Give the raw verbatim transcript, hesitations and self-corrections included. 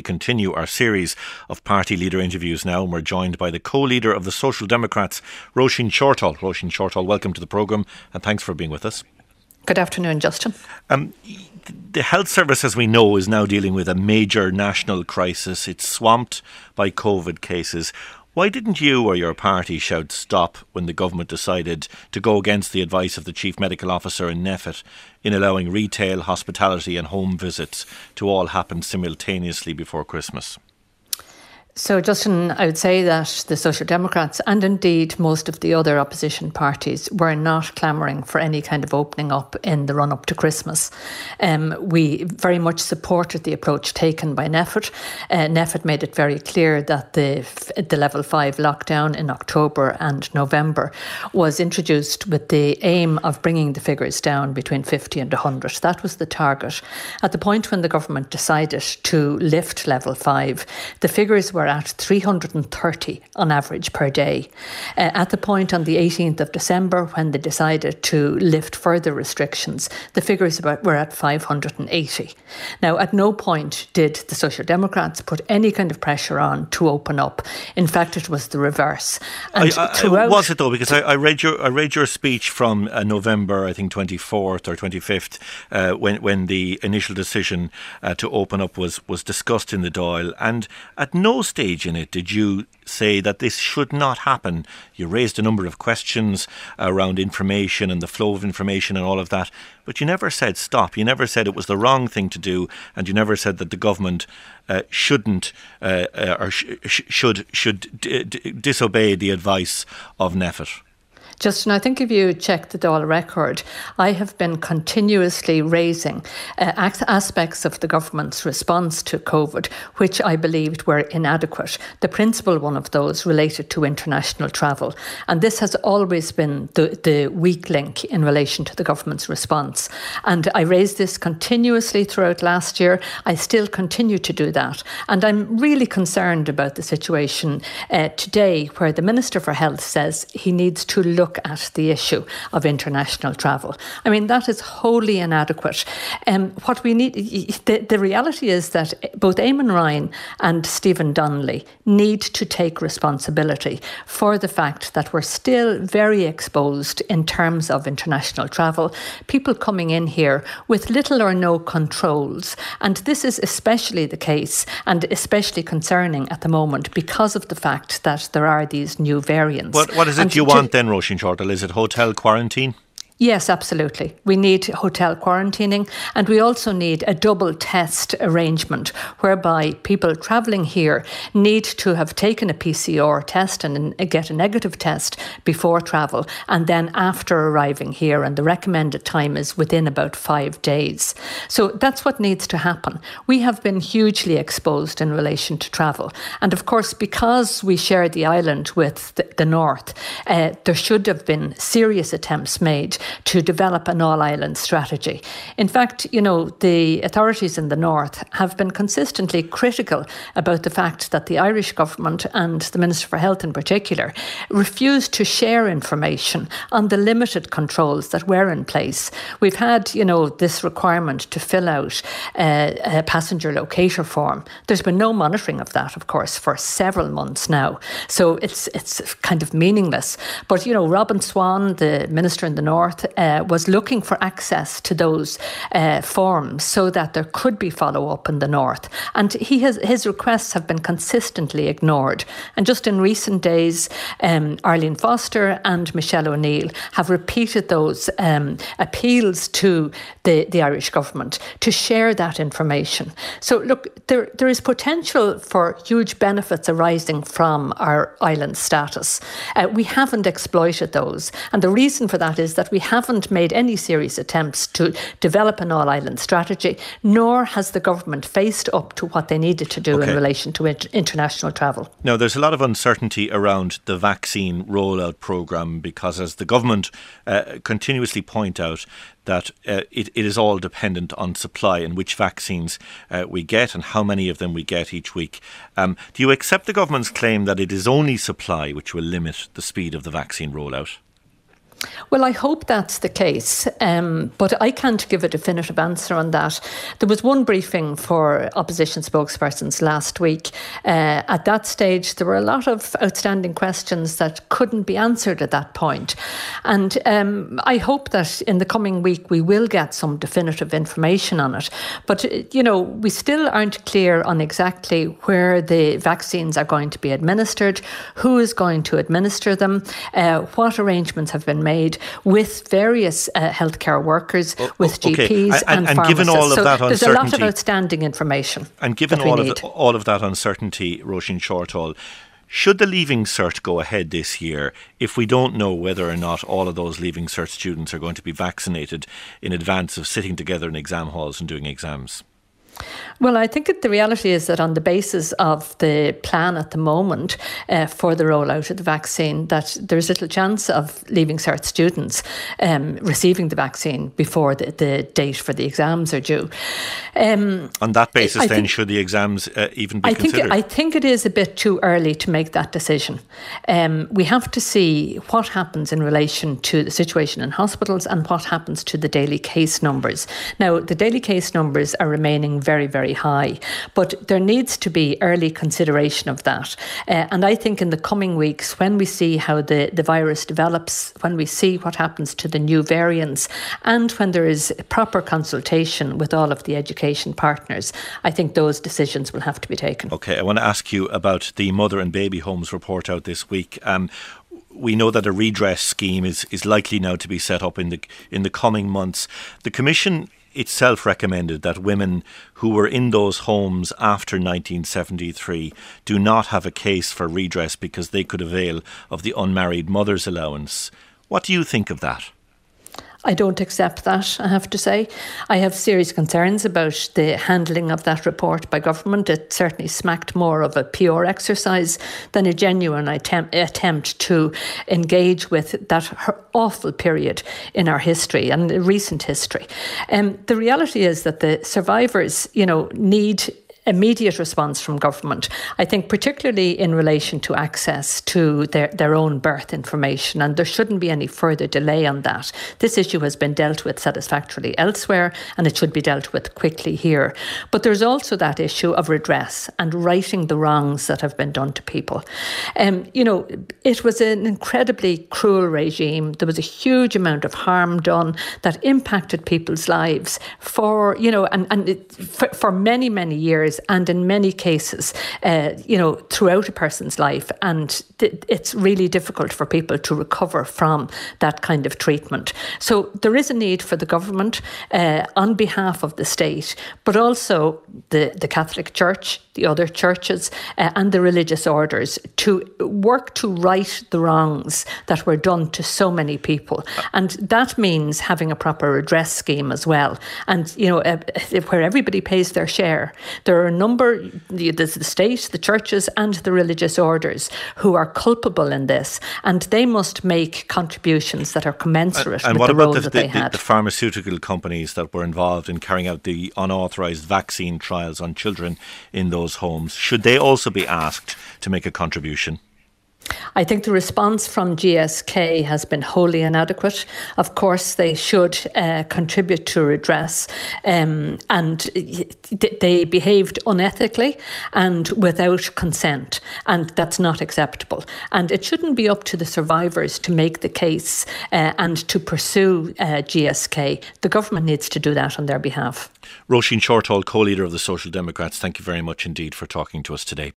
continue our series of party leader interviews now, and we're joined by the co-leader of the Social Democrats, Roisin Shortall. Roisin Shortall, welcome to the programme and thanks for being with us. Good afternoon, Justin. Um, the health service, as we know, is now dealing with a major national crisis. It's swamped by COVID cases. Why didn't you or your party shout stop when the government decided to go against the advice of the Chief Medical Officer in NPHET in allowing retail, hospitality and home visits to all happen simultaneously before Christmas? So, Justin, I would say that the Social Democrats and indeed most of the other opposition parties were not clamouring for any kind of opening up in the run-up to Christmas. Um, we very much supported the approach taken by NPHET. Uh, NPHET made it very clear that the, the level five lockdown in October and November was introduced with the aim of bringing the figures down between fifty and one hundred. That was the target. At the point when the government decided to lift level five, the figures were at three hundred thirty on average per day. Uh, at the point on the eighteenth of December when they decided to lift further restrictions, the figures were at five hundred eighty. Now, at no point did the Social Democrats put any kind of pressure on to open up. In fact, it was the reverse. And I, I, throughout, was it though? Because I, I read your I read your speech from uh, November, I think twenty-fourth or twenty-fifth, uh, when when the initial decision uh, to open up was was discussed in the Dáil, and at no stage in it did you say that this should not happen. You raised a number of questions around information and the flow of information and all of that, but you never said stop. You never said it was the wrong thing to do, and you never said that the government uh, shouldn't uh, uh, or sh- sh- should should d- d- disobey the advice of NPHET. Justin, I think if you check the Dáil record, I have been continuously raising uh, aspects of the government's response to COVID, which I believed were inadequate. The principal one of those related to international travel. And this has always been the, the weak link in relation to the government's response. And I raised this continuously throughout last year. I still continue to do that. And I'm really concerned about the situation uh, today, where the Minister for Health says he needs to look Look at the issue of international travel. I mean, that is wholly inadequate. Um, what we need, the, the reality is that both Eamon Ryan and Stephen Donnelly need to take responsibility for the fact that we're still very exposed in terms of international travel. People coming in here with little or no controls. And this is especially the case and especially concerning at the moment because of the fact that there are these new variants. What, what is it and you to, want then, Roisin Shortall? Is it hotel quarantine? Yes, absolutely. We need hotel quarantining, and we also need a double test arrangement whereby people travelling here need to have taken a P C R test and get a negative test before travel and then after arriving here, and the recommended time is within about five days. So that's what needs to happen. We have been hugely exposed in relation to travel, and of course because we share the island with the, the north, uh, there should have been serious attempts made to develop an all-island strategy. In fact, you know, the authorities in the north have been consistently critical about the fact that the Irish government and the Minister for Health in particular refused to share information on the limited controls that were in place. We've had, you know, this requirement to fill out uh, a passenger locator form. There's been no monitoring of that, of course, for several months now. So it's it's kind of meaningless. But, you know, Robin Swan, the Minister in the North, Uh, was looking for access to those uh, forms so that there could be follow-up in the north. And he has, his requests have been consistently ignored. And just in recent days, um, Arlene Foster and Michelle O'Neill have repeated those um, appeals to the, the Irish government to share that information. So look, there there is potential for huge benefits arising from our island status. Uh, we haven't exploited those. And the reason for that is that we haven't made any serious attempts to develop an all-island strategy, nor has the government faced up to what they needed to do okay. in relation to inter- international travel. Now, there's a lot of uncertainty around the vaccine rollout programme because, as the government uh, continuously point out, that uh, it, it is all dependent on supply and which vaccines uh, we get and how many of them we get each week. Um, do you accept the government's claim that it is only supply which will limit the speed of the vaccine rollout? Well, I hope that's the case, um, but I can't give a definitive answer on that. There was one briefing for opposition spokespersons last week. Uh, at that stage, there were a lot of outstanding questions that couldn't be answered at that point. And um, I hope that in the coming week we will get some definitive information on it. But, you know, we still aren't clear on exactly where the vaccines are going to be administered, who is going to administer them, uh, what arrangements have been made with various uh, healthcare workers, oh, with G Ps okay. and, and, and given all of so that uncertainty, there's a lot of outstanding information. And given all of, the, all of that uncertainty, Roisin Shortall, should the Leaving Cert go ahead this year if we don't know whether or not all of those Leaving Cert students are going to be vaccinated in advance of sitting together in exam halls and doing exams? Well, I think the reality is that on the basis of the plan at the moment uh, for the rollout of the vaccine, that there's little chance of Leaving Cert students um, receiving the vaccine before the, the date for the exams are due. Um, on that basis, I then, think, should the exams uh, even be I considered? Think, I think it is a bit too early to make that decision. Um, we have to see what happens in relation to the situation in hospitals and what happens to the daily case numbers. Now, the daily case numbers are remaining very, very high, but there needs to be early consideration of that. Uh, and I think in the coming weeks, when we see how the, the virus develops, when we see what happens to the new variants, and when there is proper consultation with all of the education partners, I think those decisions will have to be taken. OK, I want to ask you about the Mother and Baby Homes report out this week. Um, We know that a redress scheme is, is likely now to be set up in the in the coming months. The Commission itself recommended that women who were in those homes after nineteen seventy-three do not have a case for redress because they could avail of the unmarried mother's allowance. What do you think of that? I don't accept that, I have to say. I have serious concerns about the handling of that report by government. It certainly smacked more of a P R exercise than a genuine attempt, attempt to engage with that awful period in our history and recent history. Um, the reality is that the survivors, you know, need immediate response from government, I think particularly in relation to access to their, their own birth information, and there shouldn't be any further delay on that. This issue has been dealt with satisfactorily elsewhere and it should be dealt with quickly here. But there's also that issue of redress and righting the wrongs that have been done to people. Um, you know, it was an incredibly cruel regime. There was a huge amount of harm done that impacted people's lives for, you know, and, and it, for, for many, many years. And in many cases, uh, you know, throughout a person's life. And th- it's really difficult for people to recover from that kind of treatment. So there is a need for the government uh, on behalf of the state, but also the, the Catholic Church, the other churches uh, and the religious orders to work to right the wrongs that were done to so many people. And that means having a proper redress scheme as well. And, you know, uh, where everybody pays their share. There are a number, there's the state, the churches and the religious orders who are culpable in this, and they must make contributions that are commensurate and, and with the role the, that the, they had. The pharmaceutical companies that were involved in carrying out the unauthorised vaccine trials on children in those homes, should they also be asked to make a contribution? I think the response from G S K has been wholly inadequate. Of course, they should uh, contribute to redress, um, and th- they behaved unethically and without consent, and that's not acceptable. And it shouldn't be up to the survivors to make the case uh, and to pursue uh, G S K. The government needs to do that on their behalf. Roisin Shortall, co-leader of the Social Democrats, thank you very much indeed for talking to us today.